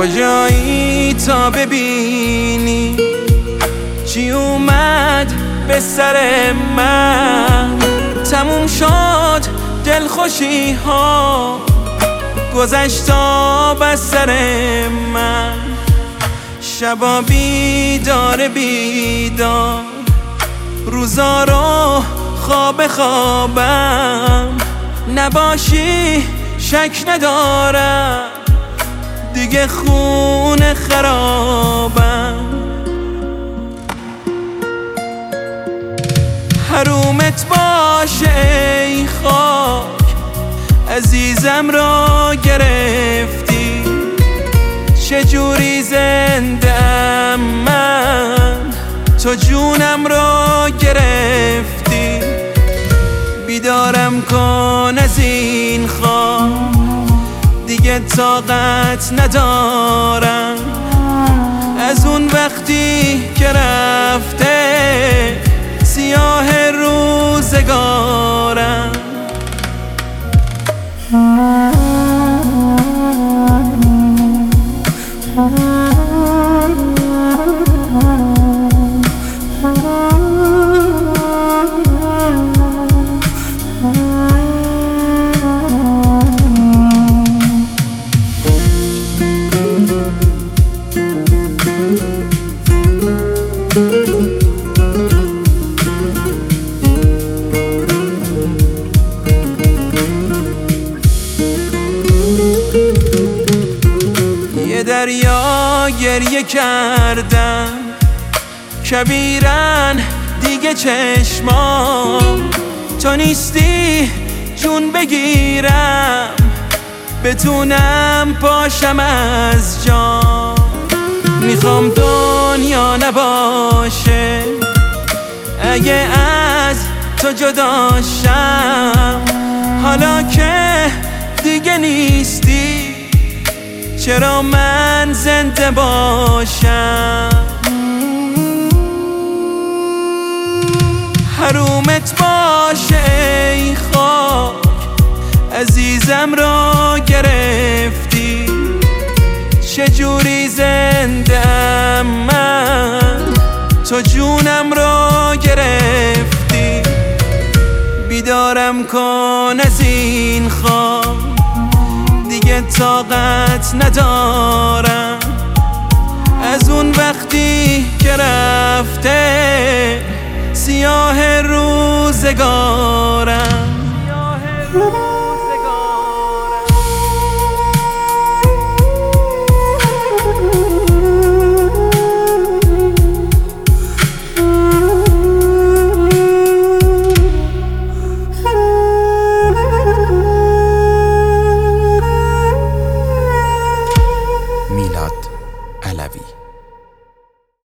کجایی تا ببینی چی اومد به سر من؟ تموم شد دلخوشی ها، گذشتا بس سر من. شبا بیدار بیدار، روزا رو خواب خوابم. نباشی شک ندارم دیگه خونه خرابم. حرومت باشه ای خاک، عزیزم را گرفتی. چجوری زنده‌ام من، تو جونم را گرفتی. بیدارم کن از این خواب، دیگه طاقت ندارم. از اون وقتی که رفته سیاه روزگارم. یه دریا گریه کردم کبیرن دیگه چشمام. تو نیستی جون بگیرم، بتونم پاشم از جام. میخوام دنیا نباشه اگه از تو جداشم. حالا که دیگه نیستی چرا من زنده باشم؟ حرومت باشه ای خاک، عزیزم را گرفتی. چجوری زنده‌ام من، تو جونم را گرفتی. بیدارم کن از این خواب، دیگه طاقت ندارم. از اون وقتی که رفته سیاه روزگارم.